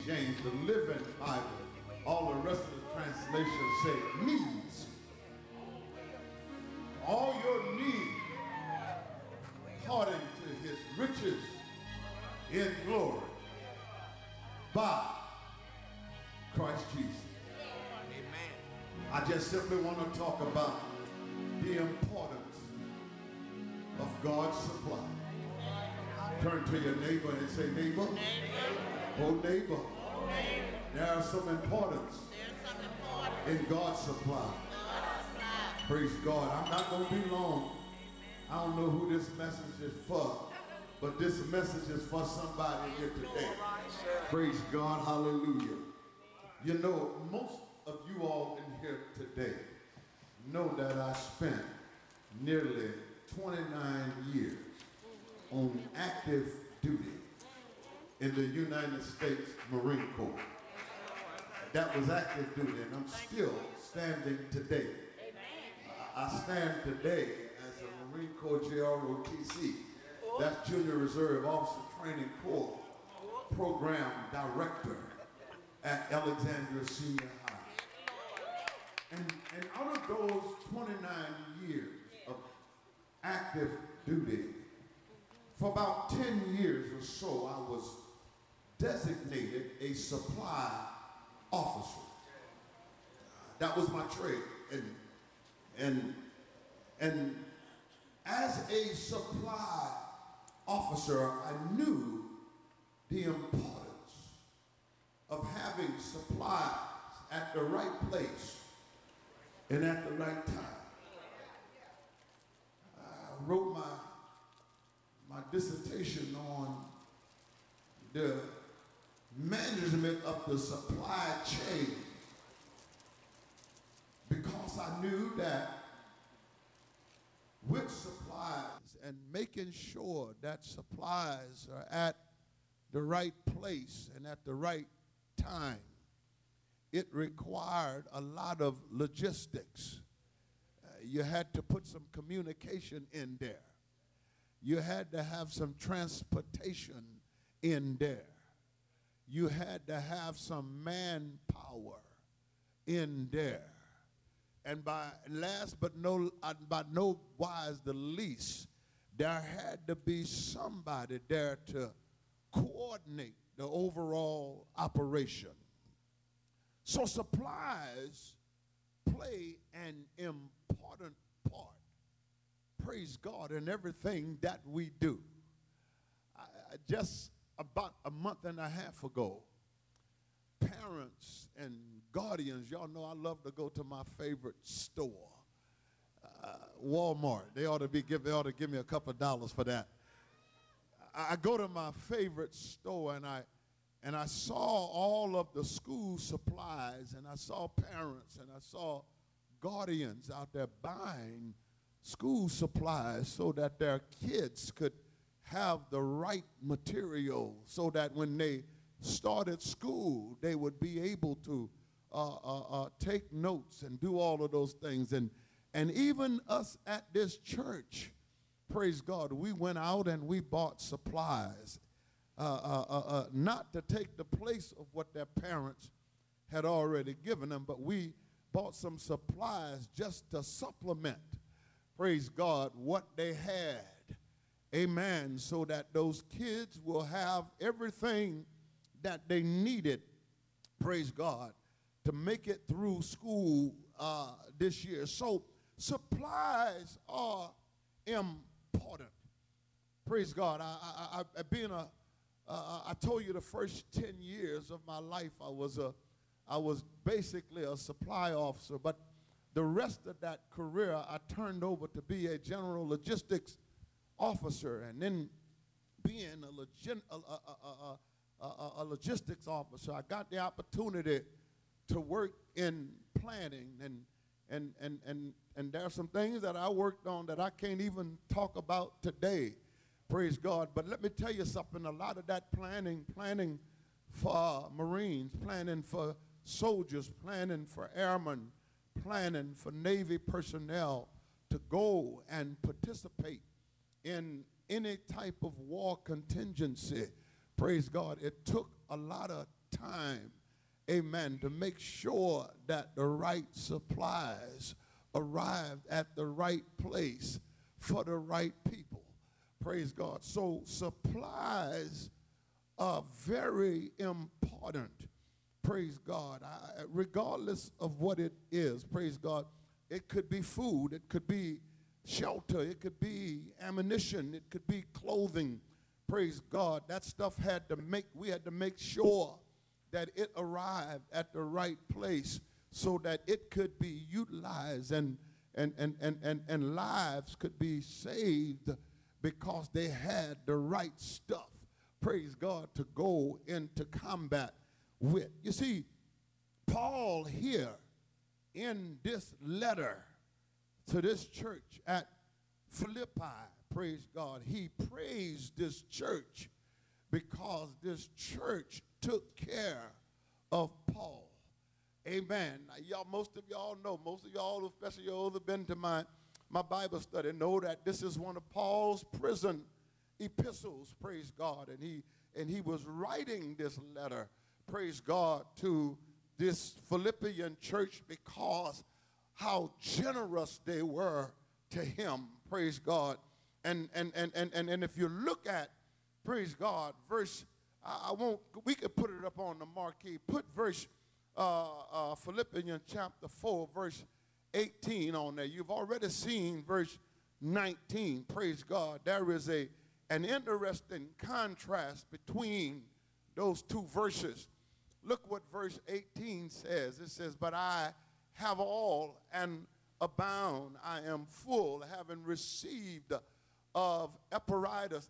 James, the Living Bible. All the rest of the translations say needs. All your needs according to his riches in glory by Christ Jesus. Amen. I just simply want to talk about the importance of God's supply. Turn to your neighbor and say, neighbor, oh neighbor, there's some importance in God's supply. Praise God. I'm not going to be long. I don't know who this message is for, but this message is for somebody here today. Praise God. Hallelujah. You know, most of you all in here today know that I spent nearly 29 years on active duty in the United States Marine Corps. That was active duty, and I'm still standing today. I stand today as a Marine Corps JROTC, that's Junior Reserve Officer Training Corps Program Director at Alexandria Senior High. And out of those 29 years of active duty, for about 10 years or so, I was designated a supply officer. That was my trade. And as a supply officer, I knew the importance of having supplies at the right place and at the right time. I wrote my dissertation on the management of the supply chain because I knew that with supplies and making sure that supplies are at the right place and at the right time, it required a lot of logistics. You had to put some communication in there. You had to have some transportation in there. You had to have some manpower in there. And by last but by no wise the least, there had to be somebody there to coordinate the overall operation. So supplies play an important part, praise God, in everything that we do. Just about a month and a half ago, parents and guardians, y'all know I love to go to my favorite store, Walmart. They ought to give me a couple of dollars for that. I go to my favorite store and I saw all of the school supplies, and I saw parents and I saw guardians out there buying school supplies so that their kids could have the right material so that when they started school, they would be able to take notes and do all of those things. And even us at this church, praise God, we went out and we bought supplies, not to take the place of what their parents had already given them, but we bought some supplies just to supplement, praise God, what they had. Amen. So that those kids will have everything that they needed, praise God, to make it through school this year. So supplies are important. Praise God. I told you the first 10 years of my life I was basically a supply officer, but the rest of that career I turned over to be a general logistics officer, and then being a logistics officer, I got the opportunity to work in planning, and there are some things that I worked on that I can't even talk about today, praise God. But let me tell you something, a lot of that planning for Marines, planning for soldiers, planning for airmen, planning for Navy personnel to go and participate in any type of war contingency, praise God, it took a lot of time, amen, to make sure that the right supplies arrived at the right place for the right people. Praise God. So supplies are very important. Praise God. Regardless of what it is, praise God, it could be food, it could be shelter, it could be ammunition, it could be clothing. Praise God. That stuff we had to make sure that it arrived at the right place so that it could be utilized and lives could be saved because they had the right stuff, praise God, to go into combat with. You see, Paul here in this letter to this church at Philippi, praise God, he praised this church because this church took care of Paul. Amen. Now, y'all, most of y'all know, most of y'all, especially those who have been to my Bible study, know that this is one of Paul's prison epistles, praise God. And he was writing this letter, praise God, to this Philippian church because how generous they were to him, praise God. And if you look at, praise God, verse, we could put it up on the marquee, put verse Philippians chapter 4, verse 18 on there. You've already seen verse 19. Praise God. There is an interesting contrast between those two verses. Look what verse 18 says. It says, but I have all and abound. I am full, having received of Epaphroditus,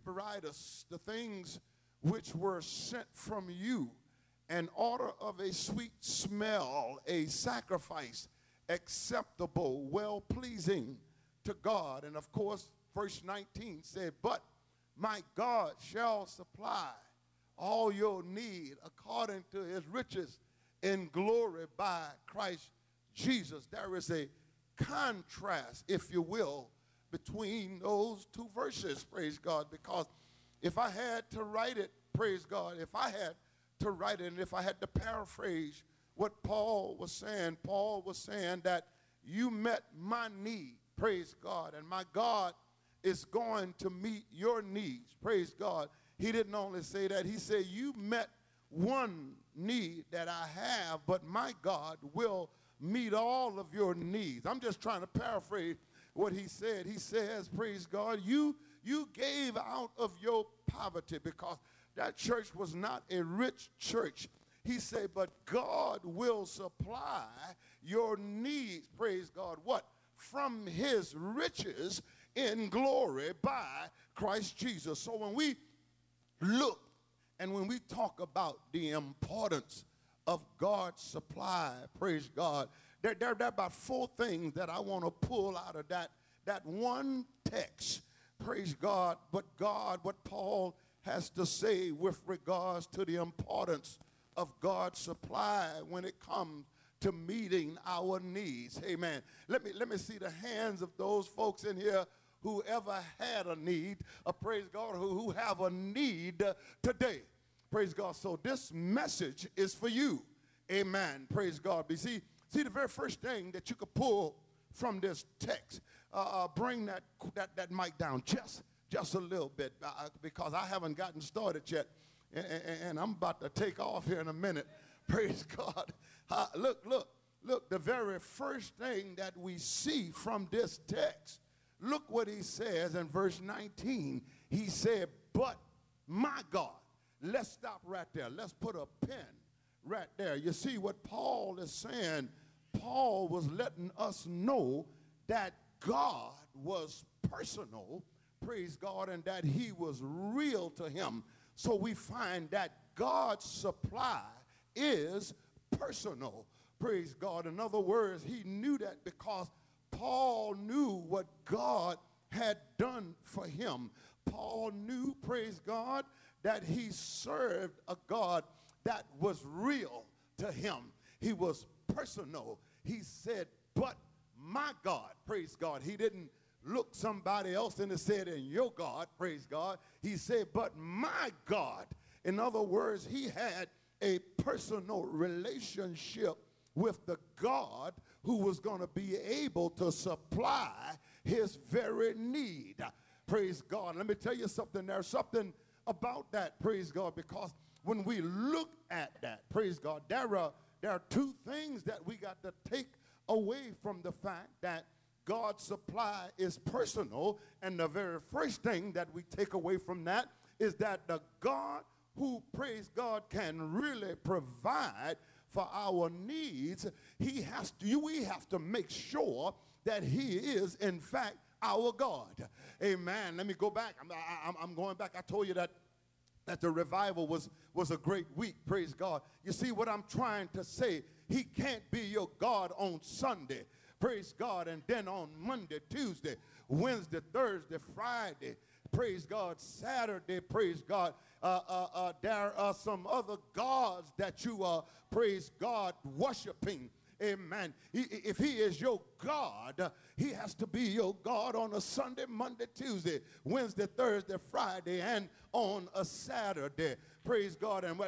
the things which were sent from you, an order of a sweet smell, a sacrifice acceptable, well-pleasing to God. And of course, verse 19 said, but my God shall supply all your need according to his riches in glory by Christ Jesus. There is a contrast, if you will, between those two verses, praise God, because if I had to write it, praise God, if I had to write it and if I had to paraphrase what Paul was saying that you met my need, praise God, and my God is going to meet your needs, praise God. He didn't only say that, he said you met one need that I have, but my God will meet all of your needs. I'm just trying to paraphrase what he said. He says, praise God, you gave out of your poverty because that church was not a rich church. He said, but God will supply your needs, praise God, what? From his riches in glory by Christ Jesus. So when we look and when we talk about the importance of God's supply, praise God, there are about four things that I want to pull out of that one text, praise God, what Paul has to say with regards to the importance of God's supply when it comes to meeting our needs. Amen. Let me see the hands of those folks in here who ever had a need, praise God, who have a need today. Praise God. So this message is for you. Amen. Praise God. See the very first thing that you could pull from this text, bring that mic down just a little bit because I haven't gotten started yet, and I'm about to take off here in a minute. Praise God. Look, the very first thing that we see from this text, look what he says in verse 19. He said, but my God. Let's stop right there. Let's put a pin right there. You see what Paul is saying? Paul was letting us know that God was personal, praise God, and that he was real to him. So we find that God's supply is personal, praise God. In other words, he knew that because Paul knew what God had done for him. Paul knew, praise God, that he served a God that was real to him. He was personal. He said, but my God, praise God. He didn't look somebody else and said, and your God, praise God. He said, but my God. In other words, he had a personal relationship with the God who was going to be able to supply his very need. Praise God. Let me tell you something. There's something about that, praise God, because when we look at that, praise God, there are two things that we got to take away from the fact that God's supply is personal. And the very first thing that we take away from that is that the God who, praise God, can really provide for our needs, we have to make sure that he is, in fact, our God. Amen. Let me go back. I'm going back. I told you that the revival was a great week. Praise God. You see what I'm trying to say? He can't be your God on Sunday. Praise God. And then on Monday, Tuesday, Wednesday, Thursday, Friday, praise God, Saturday, praise God. There are some other gods that you are, praise God, worshiping. Amen. If he is your God, he has to be your God on a Sunday, Monday, Tuesday, Wednesday, Thursday, Friday, and on a Saturday. Praise God. And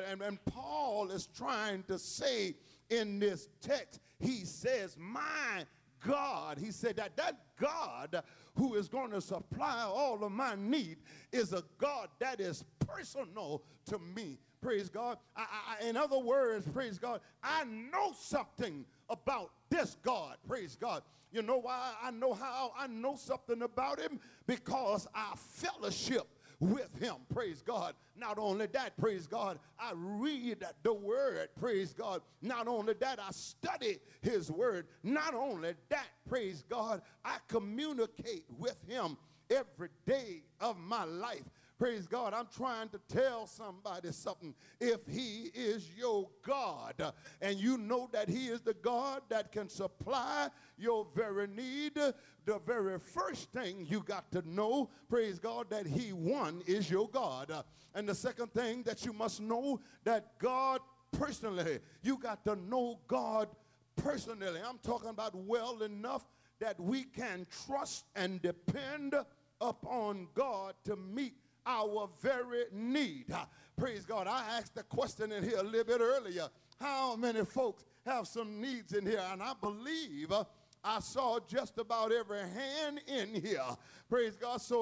Paul is trying to say in this text, he says, my God, he said that God who is going to supply all of my need is a God that is personal to me. Praise God. In other words, praise God, I know something about this God. Praise God. You know why I know how I know something about him? Because I fellowship with him. Praise God. Not only that, praise God, I read the word. Praise God. Not only that, I study his word. Not only that, praise God, I communicate with him every day of my life. Praise God. I'm trying to tell somebody something. If he is your God and you know that he is the God that can supply your very need, the very first thing you got to know, praise God, that he, one, is your God. And the second thing that you must know, that God personally, you got to know God personally. I'm talking about well enough that we can trust and depend upon God to meet our very need. Praise God. I asked the question in here a little bit earlier. How many folks have some needs in here? And I believe I saw just about every hand in here. Praise God. So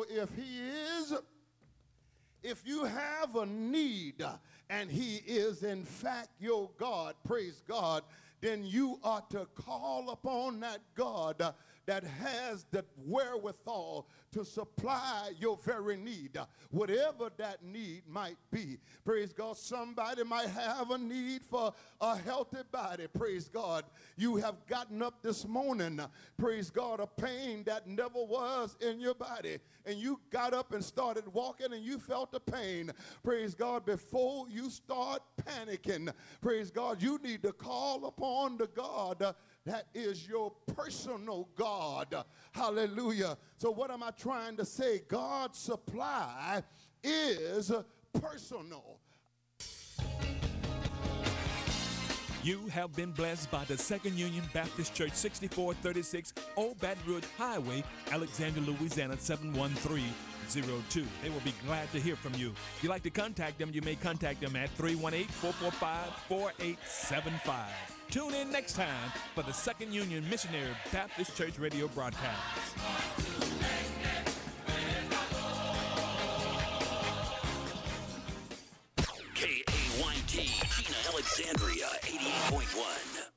if you have a need and he is in fact your God, praise God, then you ought to call upon that God that has the wherewithal to supply your very need, whatever that need might be. Praise God. Somebody might have a need for a healthy body. Praise God. You have gotten up this morning, praise God, a pain that never was in your body, and you got up and started walking and you felt the pain. Praise God. Before you start panicking, praise God, you need to call upon the God that is your personal God. Hallelujah. So what am I trying to say? God's supply is personal. You have been blessed by the Second Union Baptist Church, 6436 Old Baton Rouge Highway, Alexandria, Louisiana, 71302. They will be glad to hear from you. If you'd like to contact them, you may contact them at 318-445-4875. Tune in next time for the Second Union Missionary Baptist Church radio broadcast. KAYT, Gina Alexandria, 88.1.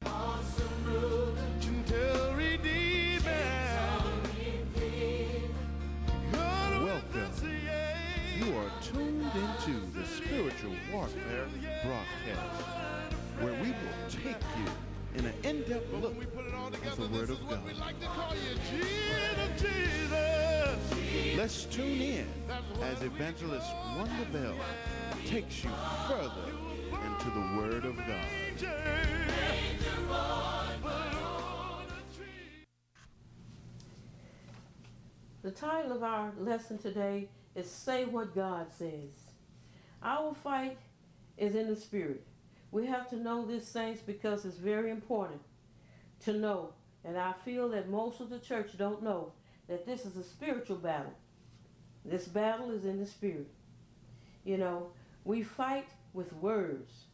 Welcome. You are tuned into the Spiritual Warfare broadcast, where we will take you in an in-depth look at the Word of God. Let's tune in as Evangelist Wanda Bell takes you further into the Word of God. The title of our lesson today is Say What God Says. Our fight is in the Spirit. We have to know this, saints, because it's very important to know. And I feel that most of the church don't know that this is a spiritual battle. This battle is in the Spirit. You know, we fight with words.